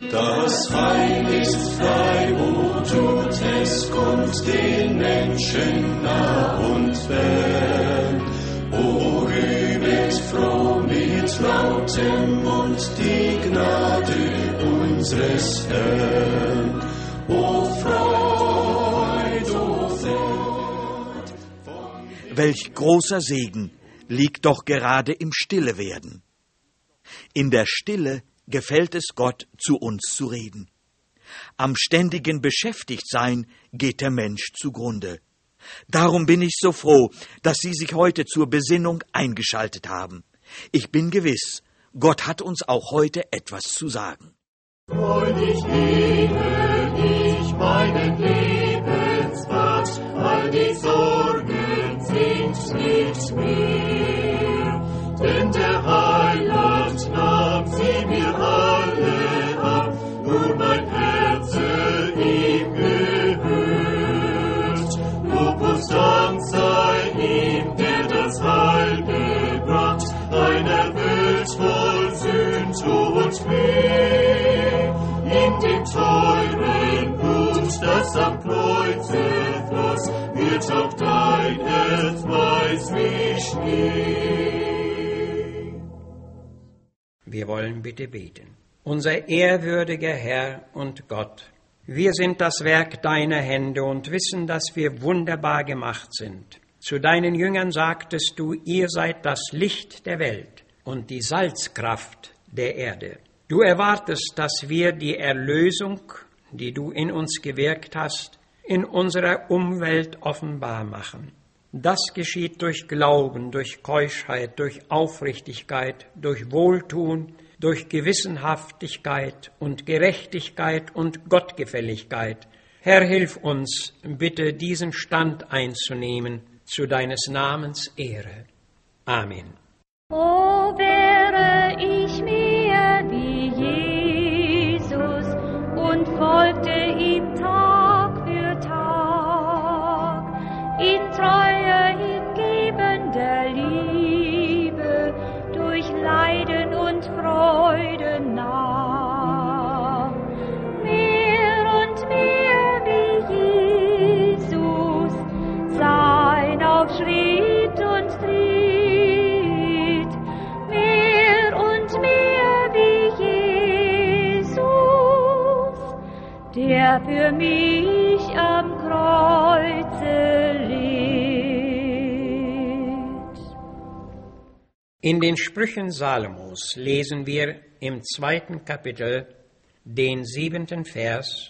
Das Heil ist frei, wo tut es, kommt den Menschen nah und fern. O rühmet froh mit lautem Mund die Gnade unseres Herrn. O Freud, o Freud. Welch großer Segen liegt doch gerade im Stillewerden. In der Stille gefällt es Gott, zu uns zu reden. Am ständigen Beschäftigtsein geht der Mensch zugrunde. Darum bin ich so froh, dass Sie sich heute zur Besinnung eingeschaltet haben. Ich bin gewiss, Gott hat uns auch heute etwas zu sagen. Freudig lebe ich meinen Lebensrat, all die Sorgen sind nicht mehr. Denn der Heiland nahm sie mir alle ab, nur mein Herz ihm gehört. Lob und Dank sei ihm, der das Heil gebracht, einer Welt voll Sünd und Weh. In dem teuren Blut, das am Kreuze floss, wird auch dein Herz weiß wie Schnee. Wir wollen bitte beten. Unser ehrwürdiger Herr und Gott, wir sind das Werk deiner Hände und wissen, dass wir wunderbar gemacht sind. Zu deinen Jüngern sagtest du, ihr seid das Licht der Welt und die Salzkraft der Erde. Du erwartest, dass wir die Erlösung, die du in uns gewirkt hast, in unserer Umwelt offenbar machen. Das geschieht durch Glauben, durch Keuschheit, durch Aufrichtigkeit, durch Wohltun, durch Gewissenhaftigkeit und Gerechtigkeit und Gottgefälligkeit. Herr, hilf uns, bitte diesen Stand einzunehmen, zu deines Namens Ehre. Amen. O wäre ich mir wie Jesus und folgte ihm Tag für Tag, in treuer, hingebender Liebe, durch Leiden und Freuden nah. Mehr und mehr wie Jesus, sein auf Schritt und Tritt, mehr und mehr wie Jesus, der für mich am Kreuze litt. In den Sprüchen Salomos lesen wir im 2. Kapitel den 7. Vers: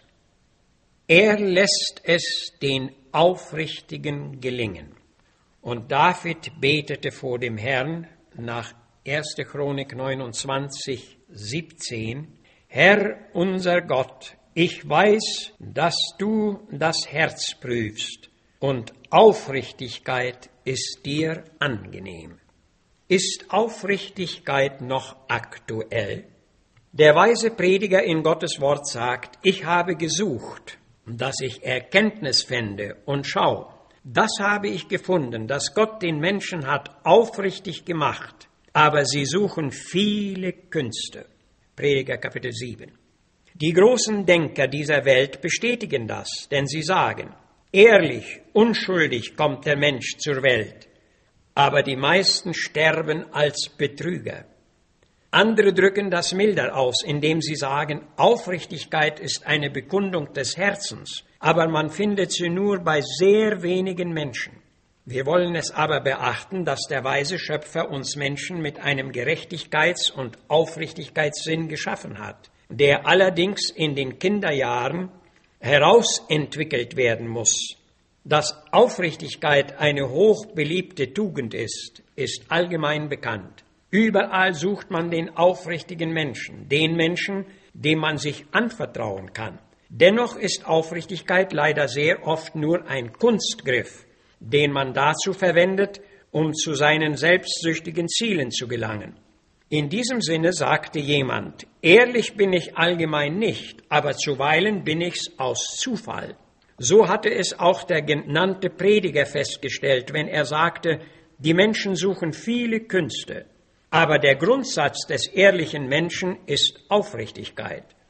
Er lässt es den Aufrichtigen gelingen. Und David betete vor dem Herrn nach 1. Chronik 29, 17: Herr unser Gott, ich weiß, dass du das Herz prüfst, und Aufrichtigkeit ist dir angenehm. Ist Aufrichtigkeit noch aktuell? Der weise Prediger in Gottes Wort sagt: Ich habe gesucht, dass ich Erkenntnis fände, und schau, das habe ich gefunden, dass Gott den Menschen hat aufrichtig gemacht, aber sie suchen viele Künste. Prediger Kapitel 7. Die großen Denker dieser Welt bestätigen das, denn sie sagen: Ehrlich, unschuldig kommt der Mensch zur Welt, aber die meisten sterben als Betrüger. Andere drücken das milder aus, indem sie sagen, Aufrichtigkeit ist eine Bekundung des Herzens, aber man findet sie nur bei sehr wenigen Menschen. Wir wollen es aber beachten, dass der weise Schöpfer uns Menschen mit einem Gerechtigkeits- und Aufrichtigkeitssinn geschaffen hat, der allerdings in den Kinderjahren herausentwickelt werden muss. Dass Aufrichtigkeit eine hochbeliebte Tugend ist, ist allgemein bekannt. Überall sucht man den aufrichtigen Menschen, den Menschen, dem man sich anvertrauen kann. Dennoch ist Aufrichtigkeit leider sehr oft nur ein Kunstgriff, den man dazu verwendet, um zu seinen selbstsüchtigen Zielen zu gelangen. In diesem Sinne sagte jemand: Ehrlich bin ich allgemein nicht, aber zuweilen bin ich's aus Zufall. So hatte es auch der genannte Prediger festgestellt, wenn er sagte, die Menschen suchen viele Künste, aber der Grundsatz des ehrlichen Menschen ist Aufrichtigkeit.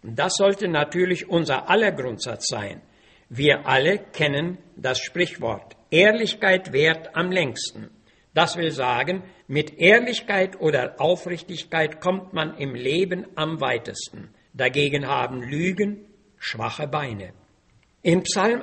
Das sollte natürlich unser aller Grundsatz sein. Wir alle kennen das Sprichwort, Ehrlichkeit währt am längsten. Das will sagen, mit Ehrlichkeit oder Aufrichtigkeit kommt man im Leben am weitesten. Dagegen haben Lügen schwache Beine. In Psalm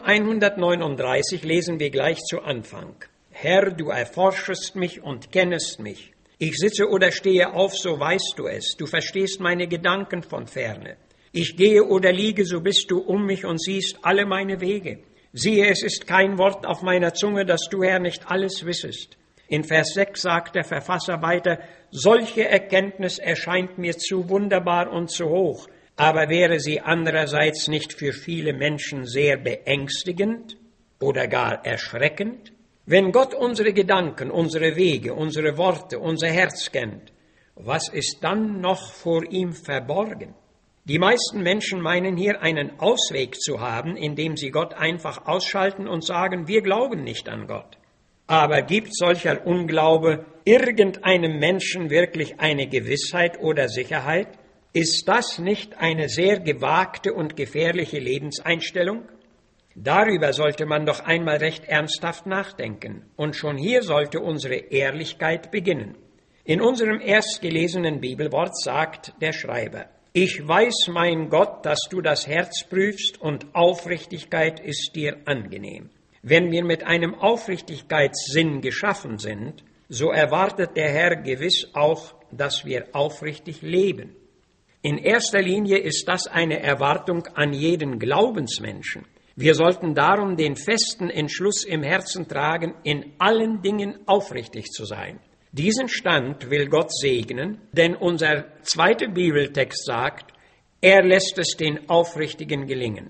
139 lesen wir gleich zu Anfang. Herr, du erforschest mich und kennest mich. Ich sitze oder stehe auf, so weißt du es. Du verstehst meine Gedanken von ferne. Ich gehe oder liege, so bist du um mich und siehst alle meine Wege. Siehe, es ist kein Wort auf meiner Zunge, dass du, Herr, nicht alles wissest. In Vers 6 sagt der Verfasser weiter, solche Erkenntnis erscheint mir zu wunderbar und zu hoch, aber wäre sie andererseits nicht für viele Menschen sehr beängstigend oder gar erschreckend? Wenn Gott unsere Gedanken, unsere Wege, unsere Worte, unser Herz kennt, was ist dann noch vor ihm verborgen? Die meisten Menschen meinen hier einen Ausweg zu haben, indem sie Gott einfach ausschalten und sagen, wir glauben nicht an Gott. Aber gibt solcher Unglaube irgendeinem Menschen wirklich eine Gewissheit oder Sicherheit? Ist das nicht eine sehr gewagte und gefährliche Lebenseinstellung? Darüber sollte man doch einmal recht ernsthaft nachdenken. Und schon hier sollte unsere Ehrlichkeit beginnen. In unserem erstgelesenen Bibelwort sagt der Schreiber, ich weiß, mein Gott, dass du das Herz prüfst und Aufrichtigkeit ist dir angenehm. Wenn wir mit einem Aufrichtigkeitssinn geschaffen sind, so erwartet der Herr gewiss auch, dass wir aufrichtig leben. In erster Linie ist das eine Erwartung an jeden Glaubensmenschen. Wir sollten darum den festen Entschluss im Herzen tragen, in allen Dingen aufrichtig zu sein. Diesen Stand will Gott segnen, denn unser zweiter Bibeltext sagt, er lässt es den Aufrichtigen gelingen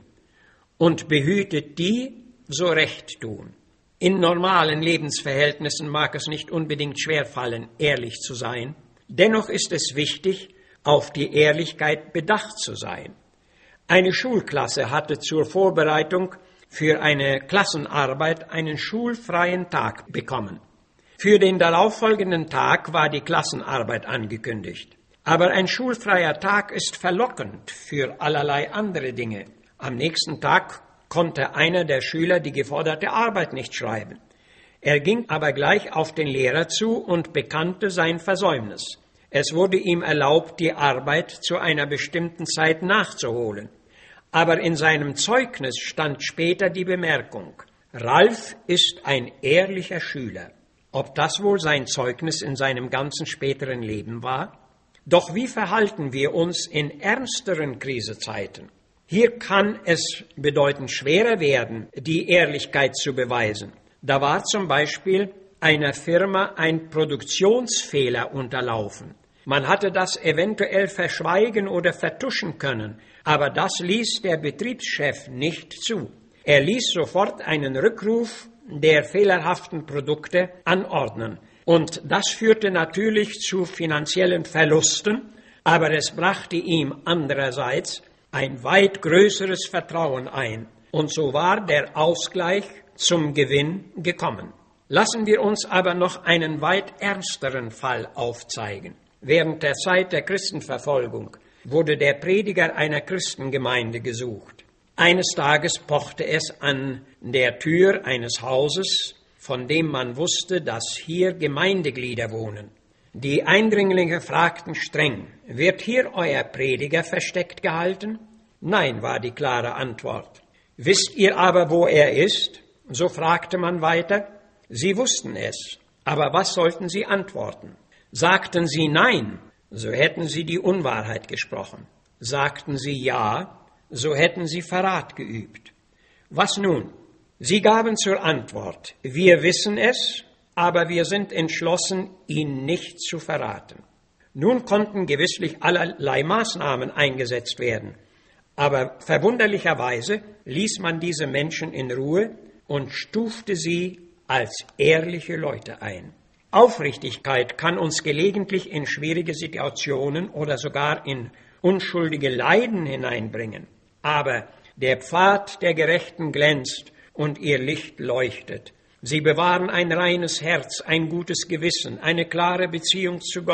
und behütet die, so recht tun. In normalen Lebensverhältnissen mag es nicht unbedingt schwerfallen, ehrlich zu sein. Dennoch ist es wichtig, auf die Ehrlichkeit bedacht zu sein. Eine Schulklasse hatte zur Vorbereitung für eine Klassenarbeit einen schulfreien Tag bekommen. Für den darauffolgenden Tag war die Klassenarbeit angekündigt. Aber ein schulfreier Tag ist verlockend für allerlei andere Dinge. Am nächsten Tag konnte einer der Schüler die geforderte Arbeit nicht schreiben. Er ging aber gleich auf den Lehrer zu und bekannte sein Versäumnis. Es wurde ihm erlaubt, die Arbeit zu einer bestimmten Zeit nachzuholen. Aber in seinem Zeugnis stand später die Bemerkung, Ralf ist ein ehrlicher Schüler. Ob das wohl sein Zeugnis in seinem ganzen späteren Leben war? Doch wie verhalten wir uns in ernsteren Krisezeiten? Hier kann es bedeutend schwerer werden, die Ehrlichkeit zu beweisen. Da war zum Beispiel einer Firma ein Produktionsfehler unterlaufen. Man hatte das eventuell verschweigen oder vertuschen können, aber das ließ der Betriebschef nicht zu. Er ließ sofort einen Rückruf der fehlerhaften Produkte anordnen. Und das führte natürlich zu finanziellen Verlusten, aber es brachte ihm andererseits ein weit größeres Vertrauen ein. Und so war der Ausgleich zum Gewinn gekommen. Lassen wir uns aber noch einen weit ernsteren Fall aufzeigen. Während der Zeit der Christenverfolgung wurde der Prediger einer Christengemeinde gesucht. Eines Tages pochte es an der Tür eines Hauses, von dem man wusste, dass hier Gemeindeglieder wohnen. Die Eindringlinge fragten streng, wird hier euer Prediger versteckt gehalten? Nein, war die klare Antwort. Wisst ihr aber, wo er ist? So fragte man weiter. Sie wussten es, aber was sollten sie antworten? Sagten sie Nein, so hätten sie die Unwahrheit gesprochen. Sagten sie Ja, so hätten sie Verrat geübt. Was nun? Sie gaben zur Antwort, wir wissen es, aber wir sind entschlossen, ihn nicht zu verraten. Nun konnten gewisslich allerlei Maßnahmen eingesetzt werden, aber verwunderlicherweise ließ man diese Menschen in Ruhe und stufte sie als ehrliche Leute ein. Aufrichtigkeit kann uns gelegentlich in schwierige Situationen oder sogar in unschuldige Leiden hineinbringen. Aber der Pfad der Gerechten glänzt und ihr Licht leuchtet. Sie bewahren ein reines Herz, ein gutes Gewissen, eine klare Beziehung zu Gott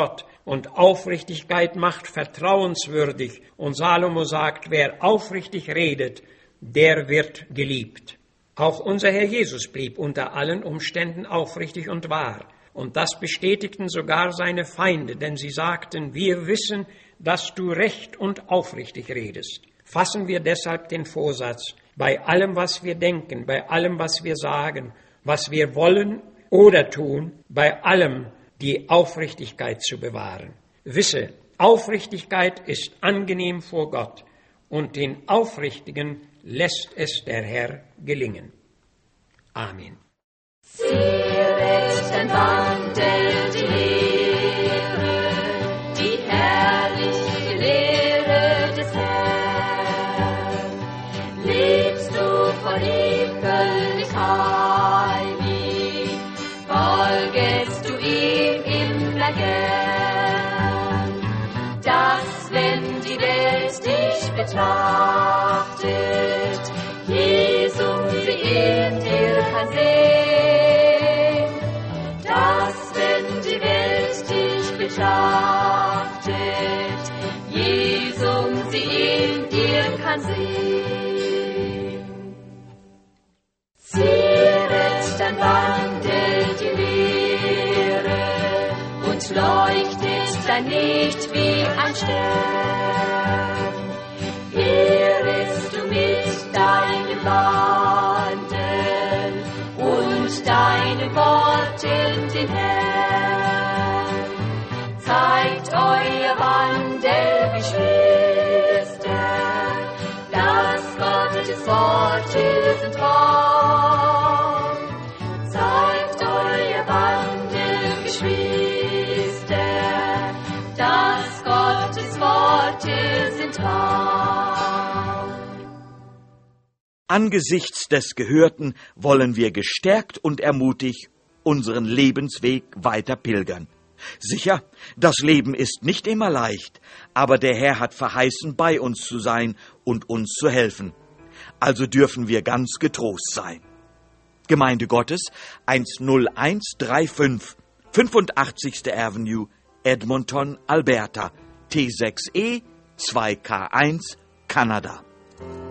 Und Aufrichtigkeit macht vertrauenswürdig. Und Salomo sagt, wer aufrichtig redet, der wird geliebt. Auch unser Herr Jesus blieb unter allen Umständen aufrichtig und wahr. Und das bestätigten sogar seine Feinde, denn sie sagten, wir wissen, dass du recht und aufrichtig redest. Fassen wir deshalb den Vorsatz, bei allem, was wir denken, bei allem, was wir sagen, was wir wollen oder tun, bei allem die Aufrichtigkeit zu bewahren. Wisse, Aufrichtigkeit ist angenehm vor Gott und den Aufrichtigen lässt es der Herr gelingen. Amen. Ziehet den Wandel die Lehre, die herrliche Lehre des Herrn. Lebst du von ihm völlig heilig, folgest du ihm immer gern, dass wenn die Welt dich betrachtet, Jesum sie in dir kann sehen, dass wenn die Welt dich betrachtet, Jesum sie in dir kann sehen. Ziehet dann wandelt die Lehre und leuchtet dann nicht wie ein Stern. Ehrest du mit deinem Wandel und deinen Worten den Herrn. Zeigt euer Wandel, Geschwister, dass Gottes Worte sind wahr. Zeigt euer Wandel, Geschwister, dass Gottes Worte sind wahr. Angesichts des Gehörten wollen wir gestärkt und ermutigt unseren Lebensweg weiter pilgern. Sicher, das Leben ist nicht immer leicht, aber der Herr hat verheißen, bei uns zu sein und uns zu helfen. Also dürfen wir ganz getrost sein. Gemeinde Gottes 10135, 85. Avenue, Edmonton, Alberta, T6E 2K1, Kanada.